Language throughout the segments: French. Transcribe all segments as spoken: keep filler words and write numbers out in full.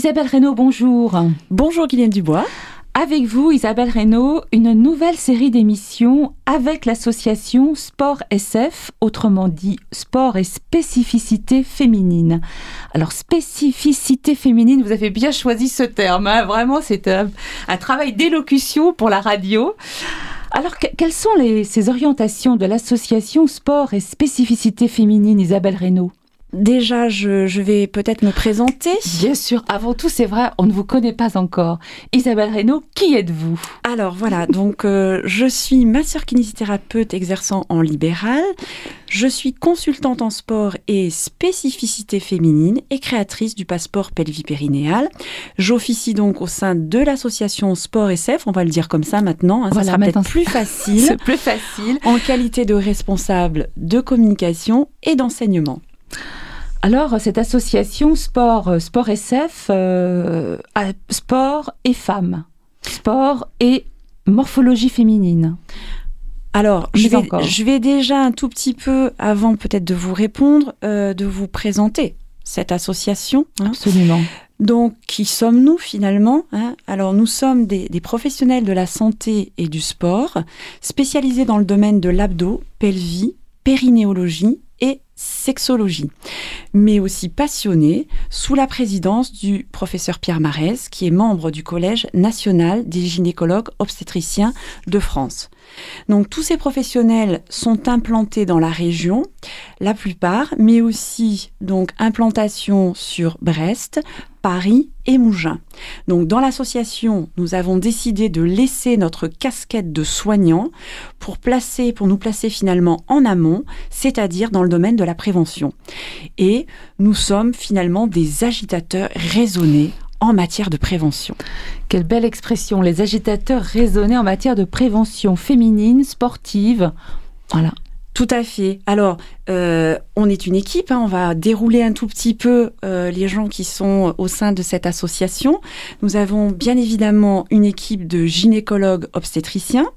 Isabelle Reynaud, bonjour. Bonjour Guylaine Dubois. Avec vous, Isabelle Reynaud, une nouvelle série d'émissions avec l'association Sport S F, autrement dit Sport et spécificité féminine. Alors, spécificité féminine, vous avez bien choisi ce terme, hein. Vraiment, c'est un, un travail d'élocution pour la radio. Alors, que, quelles sont les, ces orientations de l'association Sport et spécificité féminine, Isabelle Reynaud ? Déjà, je, je vais peut-être me présenter. Bien sûr, avant tout, c'est vrai, on ne vous connaît pas encore. Isabelle Reynaud, qui êtes-vous ? Alors voilà, donc euh, je suis masseur-kinésithérapeute exerçant en libéral. Je suis consultante en sport et spécificité féminine et créatrice du passeport pelvipérinéal. J'officie donc au sein de l'association Sport S F, on va le dire comme ça maintenant, hein, voilà, ça sera maintenant, peut-être plus facile. C'est plus facile. En qualité de responsable de communication et d'enseignement. Alors, cette association Sport, Sport S F, euh, a sport et femmes, sport et morphologie féminine. Alors, je vais, je vais déjà un tout petit peu, avant peut-être de vous répondre, euh, de vous présenter cette association. Hein. Absolument. Donc, qui sommes-nous finalement, hein? Alors, nous sommes des, des professionnels de la santé et du sport, spécialisés dans le domaine de l'abdo, pelvie, périnéologie et sexologie, mais aussi passionnés sous la présidence du professeur Pierre Marès, qui est membre du Collège national des gynécologues obstétriciens de France. Donc tous ces professionnels sont implantés dans la région, la plupart, mais aussi donc implantation sur Brest, Paris et Mougins. Donc dans l'association, nous avons décidé de laisser notre casquette de soignant pour placer, pour nous placer finalement en amont, c'est-à-dire dans le domaine de la prévention. Et nous sommes finalement des agitateurs raisonnés en matière de prévention. Quelle belle expression, les agitateurs raisonnés en matière de prévention féminine, sportive. Voilà. Tout à fait. Alors, euh, on est une équipe, hein, on va dérouler un tout petit peu euh, les gens qui sont au sein de cette association. Nous avons bien évidemment une équipe de gynécologues obstétriciens,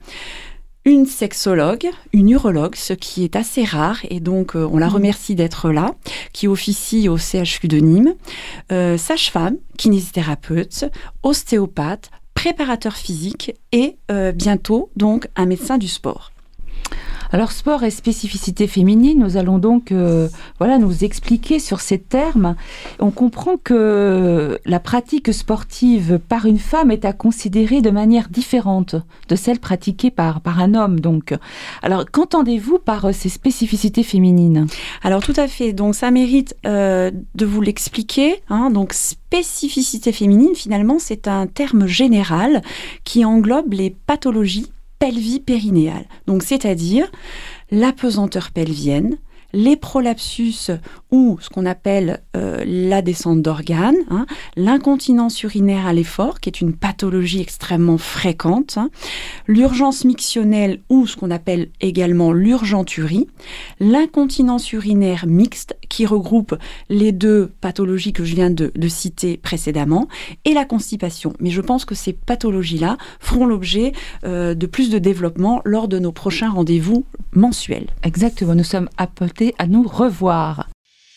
une sexologue, une urologue, ce qui est assez rare, et donc euh, on la remercie d'être là, qui officie au C H U de Nîmes, euh, sage-femme, kinésithérapeute, ostéopathe, préparateur physique et euh, bientôt donc un médecin du sport. Alors, sport et spécificité féminine, nous allons donc euh, voilà, nous expliquer sur ces termes. On comprend que la pratique sportive par une femme est à considérer de manière différente de celle pratiquée par, par un homme. Donc. Alors, qu'entendez-vous par ces spécificités féminines ? Alors, tout à fait. Donc, ça mérite euh, de vous l'expliquer. Hein. Donc, spécificité féminine, finalement, c'est un terme général qui englobe les pathologies pelvipérinéale, donc c'est-à-dire la pesanteur pelvienne, les prolapsus ou ce qu'on appelle euh, la descente d'organes, hein, l'incontinence urinaire à l'effort, qui est une pathologie extrêmement fréquente, hein, l'urgence mictionnelle ou ce qu'on appelle également l'urgenturie, l'incontinence urinaire mixte, qui regroupe les deux pathologies que je viens de, de citer précédemment, et la constipation. Mais je pense que ces pathologies-là feront l'objet euh, de plus de développement lors de nos prochains rendez-vous mensuels. Exactement, nous sommes appelés à nous revoir.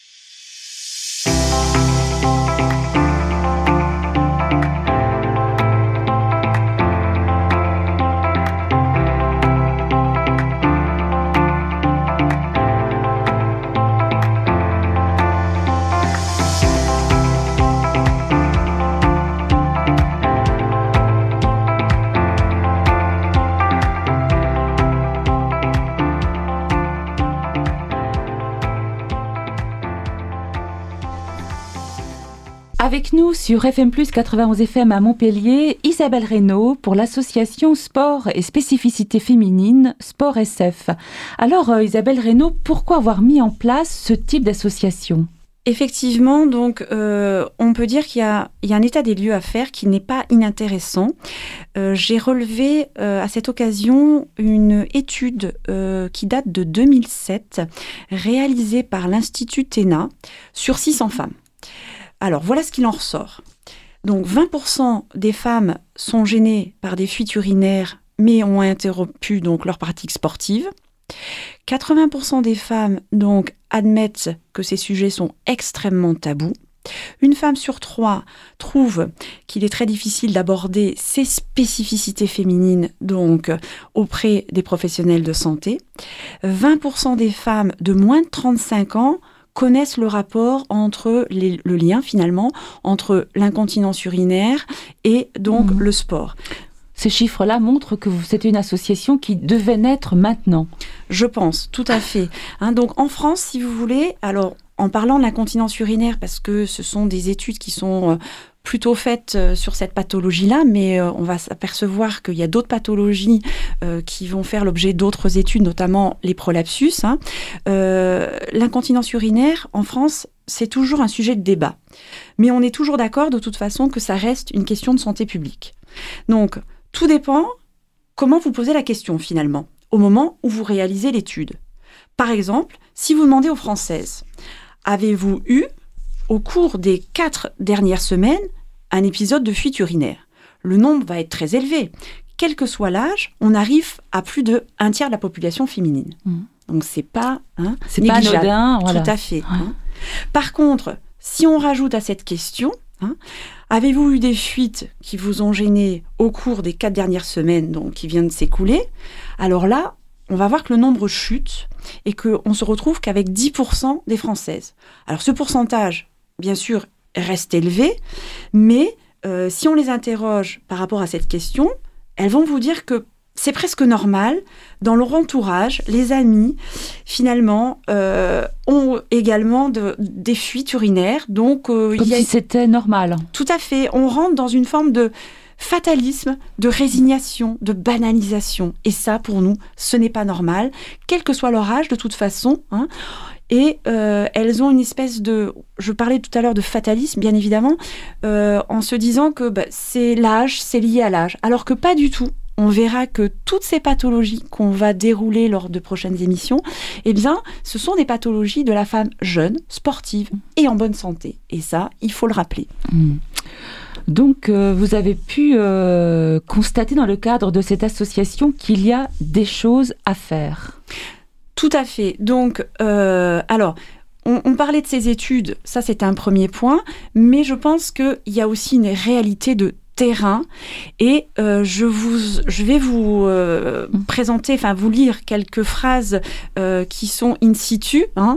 Avec nous sur F M plus quatre-vingt-onze F M à Montpellier, Isabelle Reynaud pour l'association Sport et spécificité féminine, Sport S F. Alors euh, Isabelle Reynaud, pourquoi avoir mis en place ce type d'association ? Effectivement, donc euh, on peut dire qu'il y a, il y a un état des lieux à faire qui n'est pas inintéressant. Euh, j'ai relevé euh, à cette occasion une étude euh, qui date de deux mille sept, réalisée par l'Institut Téna sur six cents femmes. Alors voilà ce qu'il en ressort. Donc vingt pour cent des femmes sont gênées par des fuites urinaires mais ont interrompu donc leur pratique sportive. quatre-vingts pour cent des femmes donc admettent que ces sujets sont extrêmement tabous. Une femme sur trois trouve qu'il est très difficile d'aborder ces spécificités féminines donc auprès des professionnels de santé. vingt pour cent des femmes de moins de trente-cinq ans connaissent le rapport entre les, le lien finalement entre l'incontinence urinaire et donc mmh. le sport. Ces chiffres-là montrent que c'était une association qui devait naître maintenant. Je pense, tout à fait. Hein, donc en France, si vous voulez, alors en parlant de l'incontinence urinaire, parce que ce sont des études qui sont plutôt faites sur cette pathologie-là, mais on va s'apercevoir qu'il y a d'autres pathologies euh, qui vont faire l'objet d'autres études, notamment les prolapsus. Hein. Euh, l'incontinence urinaire, en France, c'est toujours un sujet de débat. Mais on est toujours d'accord, de toute façon, que ça reste une question de santé publique. Donc, tout dépend comment vous posez la question, finalement, au moment où vous réalisez l'étude. Par exemple, si vous demandez aux Françaises, avez-vous eu, au cours des quatre dernières semaines, un épisode de fuite urinaire? Le nombre va être très élevé. Quel que soit l'âge, on arrive à plus de un tiers de la population féminine. Mmh. Donc, c'est pas hein, c'est pas anodin. Voilà. Tout à fait. Ouais. Hein. Par contre, si on rajoute à cette question... Hein, avez-vous eu des fuites qui vous ont gêné au cours des quatre dernières semaines, donc qui viennent de s'écouler? Alors là, on va voir que le nombre chute et qu'on se retrouve qu'avec dix pour cent des Françaises. Alors ce pourcentage, bien sûr, reste élevé, mais euh, si on les interroge par rapport à cette question, elles vont vous dire que c'est presque normal. Dans leur entourage, les amis, finalement, euh, ont également de, des fuites urinaires. Donc, euh, Comme il y a... si c'était normal. Tout à fait. On rentre dans une forme de fatalisme, de résignation, de banalisation. Et ça, pour nous, ce n'est pas normal, quel que soit leur âge, de toute façon. Hein. Et euh, elles ont une espèce de... Je parlais tout à l'heure de fatalisme, bien évidemment, euh, en se disant que bah, c'est l'âge, c'est lié à l'âge. Alors que pas du tout. On verra que toutes ces pathologies qu'on va dérouler lors de prochaines émissions, eh bien, ce sont des pathologies de la femme jeune, sportive et en bonne santé. Et ça, il faut le rappeler. Mmh. Donc, euh, vous avez pu euh, constater dans le cadre de cette association qu'il y a des choses à faire. Tout à fait. Donc, euh, alors... On, on parlait de ces études, ça c'est un premier point, mais je pense qu'il y a aussi une réalité de terrain et euh, je, vous, je vais vous euh, présenter, enfin vous lire quelques phrases euh, qui sont in situ, hein,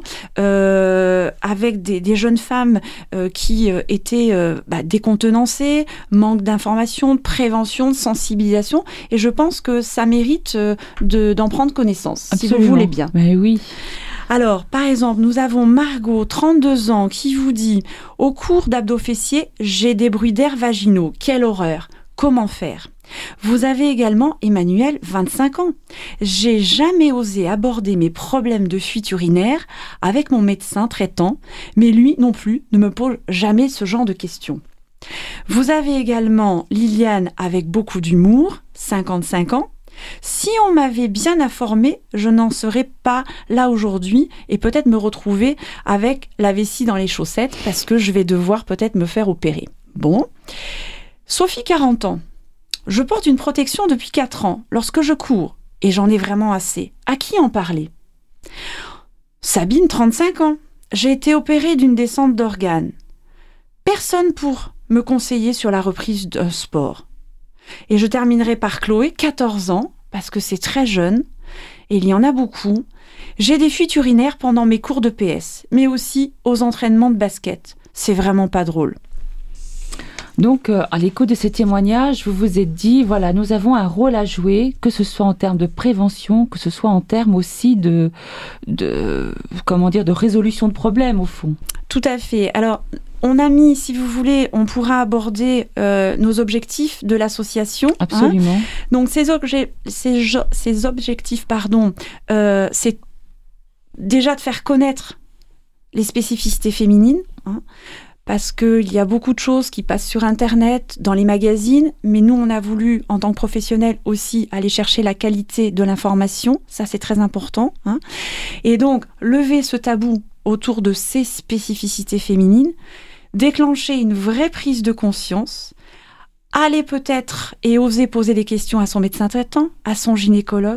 euh, avec des, des jeunes femmes euh, qui euh, étaient euh, bah, décontenancées, manque d'information, de prévention, de sensibilisation, et je pense que ça mérite euh, de, d'en prendre connaissance, Absolument. Si vous voulez bien. Mais oui. Alors, par exemple, nous avons Margot, trente-deux ans, qui vous dit « Au cours d'abdos fessiers, j'ai des bruits d'air vaginaux. Quelle horreur! Comment faire ?» Vous avez également Emmanuel, vingt-cinq ans. « J'ai jamais osé aborder mes problèmes de fuite urinaire avec mon médecin traitant, mais lui non plus ne me pose jamais ce genre de questions. » Vous avez également Liliane avec beaucoup d'humour, cinquante-cinq ans. Si on m'avait bien informée, je n'en serais pas là aujourd'hui et peut-être me retrouver avec la vessie dans les chaussettes parce que je vais devoir peut-être me faire opérer. Bon. Sophie, quarante ans. Je porte une protection depuis quatre ans lorsque je cours et j'en ai vraiment assez. À qui en parler? Sabine, trente-cinq ans. J'ai été opérée d'une descente d'organes. Personne pour me conseiller sur la reprise d'un sport. Et je terminerai par Chloé, quatorze ans, parce que c'est très jeune, et il y en a beaucoup. J'ai des fuites urinaires pendant mes cours de P S, mais aussi aux entraînements de basket. C'est vraiment pas drôle. Donc, euh, à l'écho de ces témoignages, vous vous êtes dit, voilà, nous avons un rôle à jouer, que ce soit en termes de prévention, que ce soit en termes aussi de, de, comment dire, de résolution de problèmes, au fond. Tout à fait. Alors, on a mis, si vous voulez, on pourra aborder euh, nos objectifs de l'association. Absolument. Hein. Donc, ces, obje- ces, ces objectifs, pardon, euh, c'est déjà de faire connaître les spécificités féminines, hein, parce qu'il y a beaucoup de choses qui passent sur Internet, dans les magazines, mais nous, on a voulu, en tant que professionnels, aussi aller chercher la qualité de l'information. Ça, c'est très important. Hein. Et donc, lever ce tabou autour de ces spécificités féminines, déclencher une vraie prise de conscience, aller peut-être et oser poser des questions à son médecin traitant, à son gynécologue,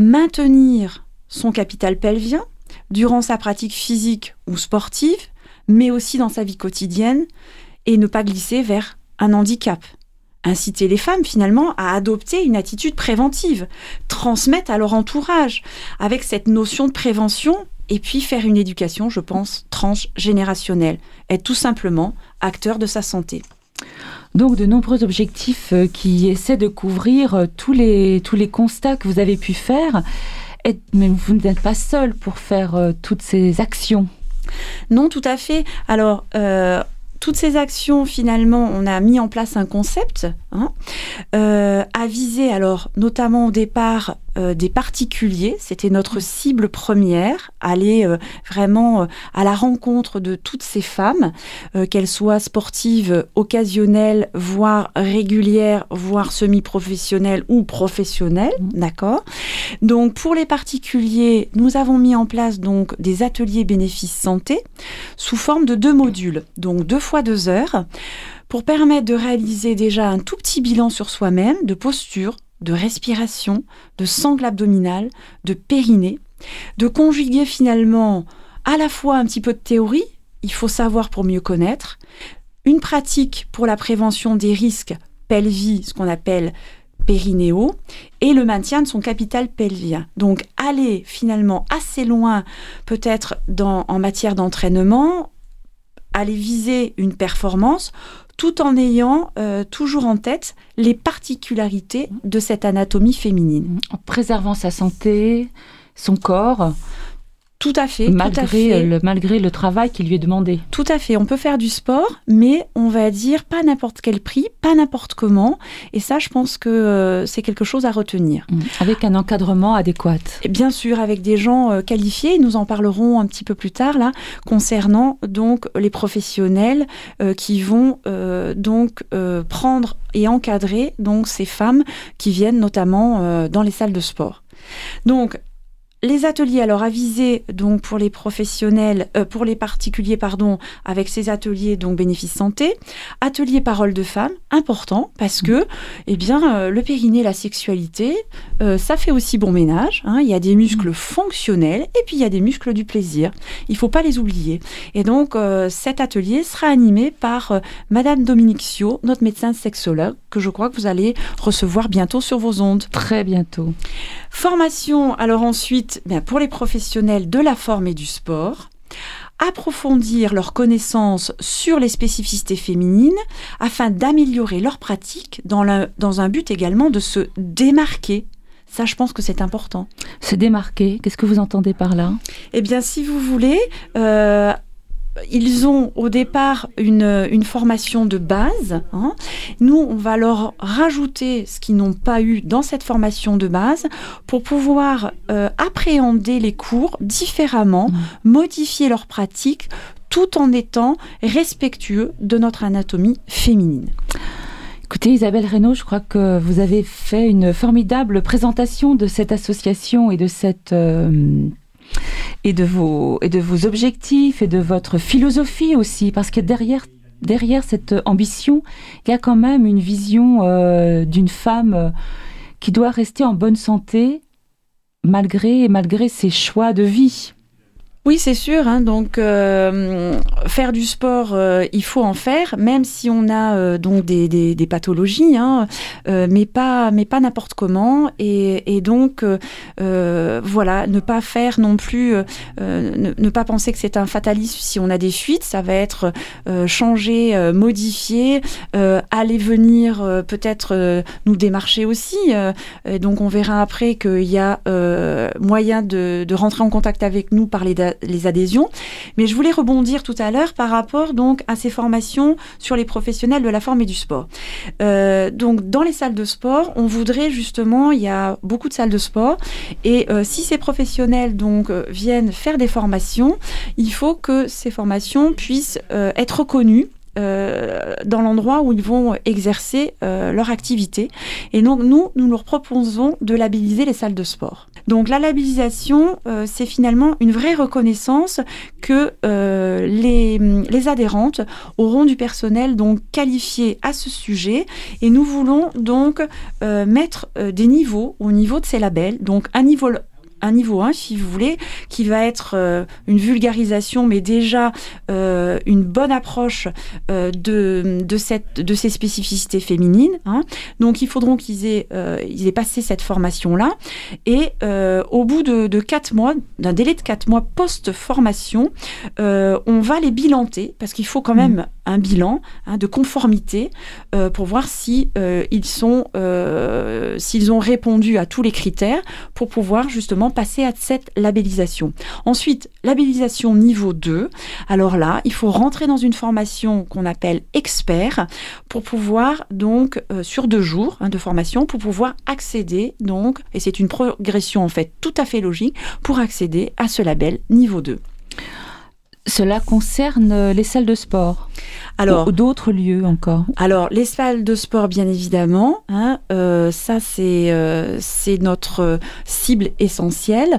maintenir son capital pelvien durant sa pratique physique ou sportive, mais aussi dans sa vie quotidienne, et ne pas glisser vers un handicap. Inciter les femmes, finalement, à adopter une attitude préventive, transmettre à leur entourage, avec cette notion de prévention, et puis faire une éducation, je pense, transgénérationnelle. Être tout simplement acteur de sa santé. Donc, de nombreux objectifs euh, qui essaient de couvrir euh, tous les, tous les constats que vous avez pu faire. Et, mais vous n'êtes pas seul pour faire euh, toutes ces actions. Non, tout à fait. Alors, euh, toutes ces actions, finalement, on a mis en place un concept hein, euh, à viser, alors, notamment au départ, euh, des particuliers. C'était notre cible première, aller euh, vraiment euh, à la rencontre de toutes ces femmes, euh, qu'elles soient sportives, occasionnelles, voire régulières, voire semi-professionnelles ou professionnelles, mmh. d'accord ? Donc, pour les particuliers, nous avons mis en place donc des ateliers bénéfices santé sous forme de deux modules, donc deux fois deux heures, pour permettre de réaliser déjà un tout petit bilan sur soi-même, de posture, de respiration, de sangle abdominale, de périnée, de conjuguer finalement à la fois un petit peu de théorie, il faut savoir pour mieux connaître, une pratique pour la prévention des risques pelvis, ce qu'on appelle périnéo, et le maintien de son capital pelvien. Donc aller finalement assez loin, peut-être dans, en matière d'entraînement, aller viser une performance, tout en ayant euh, toujours en tête les particularités de cette anatomie féminine. En préservant sa santé, son corps. Tout à fait. Malgré, tout à fait. Le, malgré le travail qui lui est demandé. Tout à fait. On peut faire du sport, mais on va dire pas n'importe quel prix, pas n'importe comment. Et ça, je pense que euh, c'est quelque chose à retenir. Avec un encadrement adéquat. Et bien sûr, avec des gens euh, qualifiés. Nous en parlerons un petit peu plus tard, là, concernant donc les professionnels euh, qui vont euh, donc euh, prendre et encadrer donc ces femmes qui viennent notamment euh, dans les salles de sport. Donc, les ateliers, alors avisés donc pour les professionnels, euh, pour les particuliers, pardon, avec ces ateliers donc bénéfices santé, atelier parole de femme, important parce que, eh bien, euh, le périnée, la sexualité, euh, ça fait aussi bon ménage. Hein, il y a des muscles fonctionnels et puis il y a des muscles du plaisir. Il faut pas les oublier. Et donc, euh, cet atelier sera animé par euh, Madame Dominique Sio, notre médecin sexologue, que je crois que vous allez recevoir bientôt sur vos ondes. Très bientôt. Formation, alors ensuite, bien, pour les professionnels de la forme et du sport, approfondir leurs connaissances sur les spécificités féminines afin d'améliorer leur pratique dans, la, dans un but également de se démarquer. Ça, je pense que c'est important. Se démarquer, qu'est-ce que vous entendez par là ? Eh bien, si vous voulez... Euh, Ils ont au départ une, une formation de base. Hein. Nous, on va leur rajouter ce qu'ils n'ont pas eu dans cette formation de base pour pouvoir euh, appréhender les cours différemment, mmh. modifier leurs pratiques, tout en étant respectueux de notre anatomie féminine. Écoutez, Isabelle Reynaud, je crois que vous avez fait une formidable présentation de cette association et de cette... Euh Et de, vos, et de vos objectifs et de votre philosophie aussi, parce que derrière, derrière cette ambition, il y a quand même une vision euh, d'une femme euh, qui doit rester en bonne santé malgré, malgré ses choix de vie. Oui, c'est sûr. Hein, donc, euh, faire du sport, euh, il faut en faire, même si on a euh, donc des, des, des pathologies, hein, euh, mais pas, mais pas n'importe comment. Et, et donc, euh, voilà, ne pas faire non plus, euh, ne, ne pas penser que c'est un fatalisme si on a des fuites. Ça va être euh, changer, euh, modifier, euh, aller venir, euh, peut-être euh, nous démarcher aussi. Euh, et donc, on verra après qu'il y a euh, moyen de, de rentrer en contact avec nous par les les adhésions. Mais je voulais rebondir tout à l'heure par rapport donc à ces formations sur les professionnels de la forme et du sport. Euh, donc dans les salles de sport, on voudrait justement, il y a beaucoup de salles de sport et euh, si ces professionnels donc euh, viennent faire des formations, il faut que ces formations puissent euh, être reconnues Euh, dans l'endroit où ils vont exercer euh, leur activité. Et donc, nous, nous leur proposons de labelliser les salles de sport. Donc, la labellisation, euh, c'est finalement une vraie reconnaissance que euh, les, les adhérentes auront du personnel donc qualifié à ce sujet. Et nous voulons donc euh, mettre euh, des niveaux au niveau de ces labels. Donc, un niveau un niveau un, si vous voulez, qui va être euh, une vulgarisation, mais déjà euh, une bonne approche euh, de, de, cette, de ces spécificités féminines. Hein. Donc, il faudra qu'ils aient, euh, ils aient passé cette formation-là. Et euh, au bout de, de quatre mois, d'un délai de quatre mois post-formation, euh, on va les bilanter, parce qu'il faut quand même mmh. un bilan hein, de conformité euh, pour voir si, euh, ils sont, euh, s'ils ont répondu à tous les critères pour pouvoir justement passer à cette labellisation. Ensuite, labellisation niveau deux. Alors là, il faut rentrer dans une formation qu'on appelle expert pour pouvoir, donc, euh, sur deux jours hein, de formation, pour pouvoir accéder, donc, et c'est une progression en fait tout à fait logique, pour accéder à ce label niveau deux. Cela concerne les salles de sport alors, ou d'autres lieux encore. Alors, les salles de sport, bien évidemment, hein, euh, ça c'est, euh, c'est notre cible essentielle.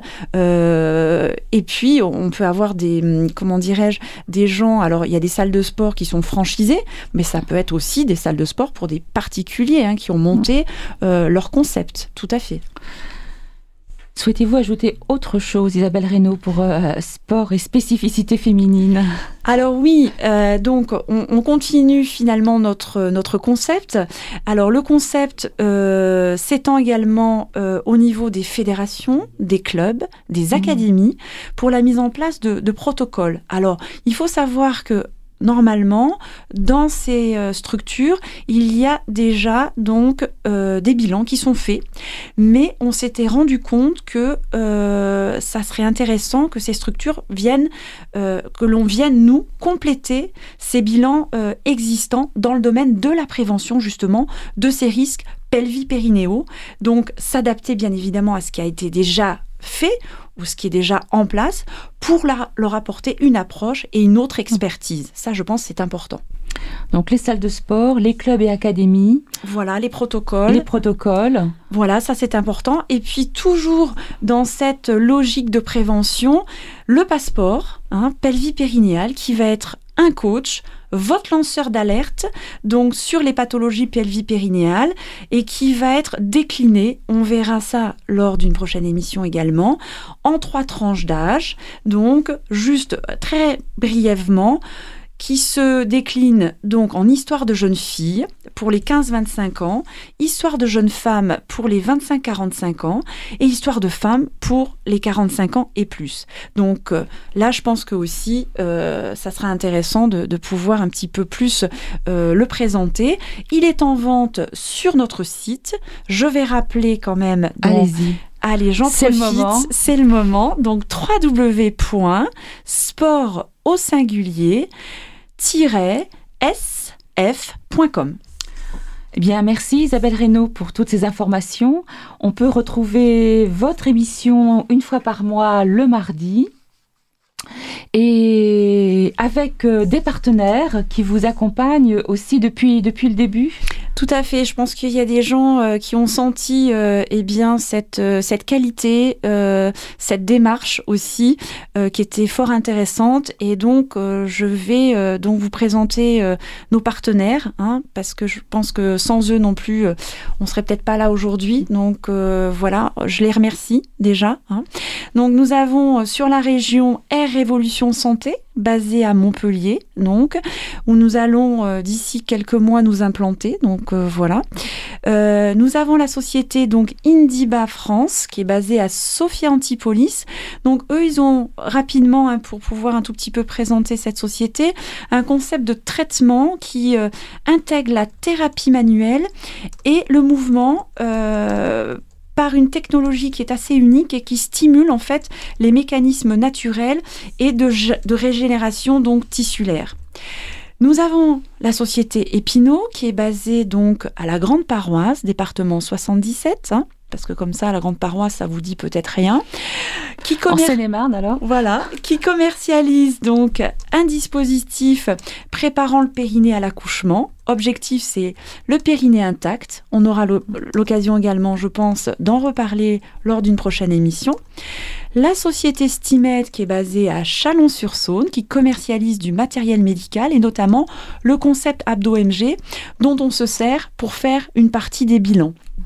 Euh, et puis, on peut avoir des, comment dirais-je, des gens, alors il y a des salles de sport qui sont franchisées, mais ça peut être aussi des salles de sport pour des particuliers hein, qui ont monté euh, leur concept, tout à fait. Souhaitez-vous ajouter autre chose, Isabelle Reynaud, pour euh, sport et spécificité féminine ? Alors oui, euh, donc on, on continue finalement notre, notre concept. Alors le concept euh, s'étend également euh, au niveau des fédérations, des clubs, des académies, pour la mise en place de, de protocoles. Alors il faut savoir que normalement, dans ces euh, structures, il y a déjà donc euh, des bilans qui sont faits, mais on s'était rendu compte que euh, ça serait intéressant que ces structures viennent, euh, que l'on vienne nous compléter ces bilans euh, existants dans le domaine de la prévention justement de ces risques pelvi-périnéaux. Donc s'adapter bien évidemment à ce qui a été déjà fait ou ce qui est déjà en place pour la, leur apporter une approche et une autre expertise. Ça, je pense, c'est important. Donc, les salles de sport, les clubs et académies. Voilà, les protocoles. Les protocoles. Voilà, ça, c'est important. Et puis, toujours dans cette logique de prévention, le passeport, hein, pelvi-périnéal, qui va être un coach, votre lanceur d'alerte, donc sur les pathologies pelvi-périnéales, et qui va être décliné, on verra ça lors d'une prochaine émission également, en trois tranches d'âge, donc juste très brièvement, qui se décline donc en histoire de jeune fille pour les quinze à vingt-cinq ans, histoire de jeune femme pour les vingt-cinq à quarante-cinq ans et histoire de femme pour les quarante-cinq ans et plus. Donc euh, là, je pense que aussi, euh, ça sera intéressant de, de pouvoir un petit peu plus euh, le présenter. Il est en vente sur notre site. Je vais rappeler quand même... Dans... Allez-y. Allez, j'en c'est profite, le moment. c'est le moment. Donc, w w w point sport au singulier tiret s f point com. Eh bien, merci Isabelle Reynaud pour toutes ces informations. On peut retrouver votre émission une fois par mois le mardi. Et avec euh, des partenaires qui vous accompagnent aussi depuis, depuis le début. Tout à fait. Je pense qu'il y a des gens euh, qui ont senti euh, eh bien, cette, euh, cette qualité, euh, cette démarche aussi, euh, qui était fort intéressante. Et donc, euh, je vais euh, donc vous présenter euh, nos partenaires, hein, parce que je pense que sans eux non plus, euh, on serait peut-être pas là aujourd'hui. Donc, euh, voilà, je les remercie déjà. Hein. Donc, nous avons euh, sur la région Air Révolution Santé, basée à Montpellier, donc, où nous allons euh, d'ici quelques mois nous implanter. Donc euh, voilà. Euh, nous avons la société donc Indiba France, qui est basée à Sophia Antipolis. Donc eux, ils ont rapidement, hein, pour pouvoir un tout petit peu présenter cette société, un concept de traitement qui euh, intègre la thérapie manuelle et le mouvement. Euh, par une technologie qui est assez unique et qui stimule en fait les mécanismes naturels et de, de régénération donc tissulaire. Nous avons la société Epino qui est basée donc à la Grande Paroisse, département soixante-dix-sept, hein, parce que comme ça, la Grande Paroisse, ça vous dit peut-être rien. Qui commer... En Seine-et-Marne alors ? Voilà, qui commercialise donc un dispositif préparant le périnée à l'accouchement. Objectif, c'est le périnée intact. On aura l'occasion également, je pense, d'en reparler lors d'une prochaine émission. La société Stimed, qui est basée à Chalon-sur-Saône, qui commercialise du matériel médical et notamment le concept Abdo-M G, dont on se sert pour faire une partie des bilans.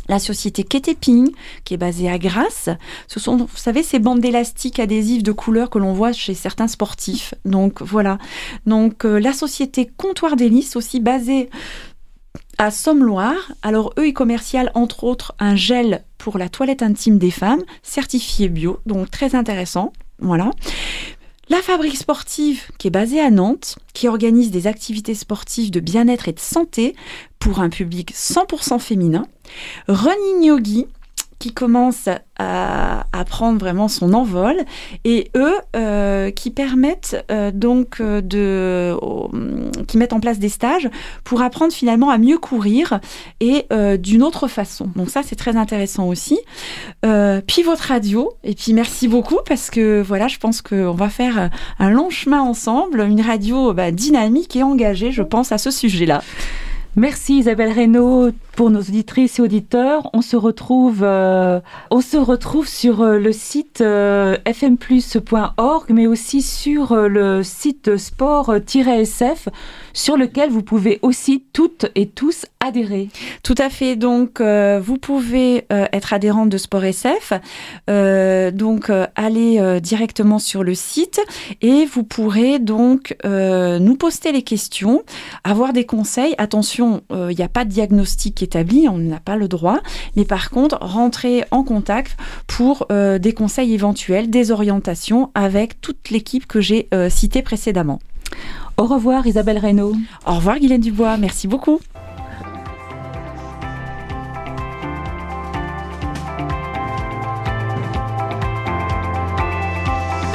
La société Keteping, qui est basée à Grasse. Ce sont, vous savez, ces bandes d'élastique adhésives de couleur que l'on voit chez certains sportifs. Donc, voilà. Donc, euh, la société Comptoir d'Hélice, aussi basée à Somme-Loire. Alors, eux, ils commercialisent, entre autres, un gel pour la toilette intime des femmes, certifié bio. Donc, très intéressant. Voilà. La Fabrique Sportive, qui est basée à Nantes, qui organise des activités sportives de bien-être et de santé pour un public cent pour cent féminin. Running Yogi, qui commence à, à prendre vraiment son envol, et eux euh, qui permettent euh, donc euh, de, euh, qui mettent en place des stages pour apprendre finalement à mieux courir et euh, d'une autre façon. Donc ça, c'est très intéressant aussi. Euh, puis votre radio, et puis merci beaucoup parce que voilà, je pense qu'on va faire un long chemin ensemble, une radio bah, dynamique et engagée, je pense, à ce sujet-là. Merci Isabelle Reynaud pour nos auditrices et auditeurs. On se retrouve, euh, on se retrouve sur euh, le site euh, f m plus point org, mais aussi sur euh, le site sport tiret s f, sur lequel vous pouvez aussi toutes et tous adhérer. Tout à fait. Donc, euh, vous pouvez euh, être adhérente de Sport S F. Euh, donc, euh, allez euh, directement sur le site et vous pourrez donc euh, nous poster les questions, avoir des conseils. Attention, il euh, n'y a pas de diagnostic établi, on n'a pas le droit. Mais par contre, rentrez en contact pour euh, des conseils éventuels, des orientations avec toute l'équipe que j'ai euh, citée précédemment. Au revoir Isabelle Reynaud. Au revoir Guylaine Dubois, merci beaucoup.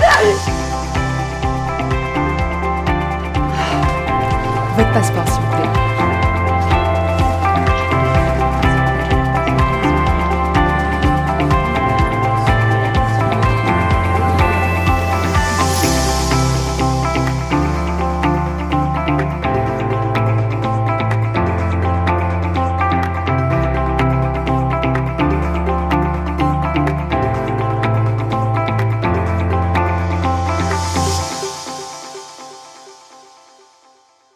Votre passeport s'il vous plaît.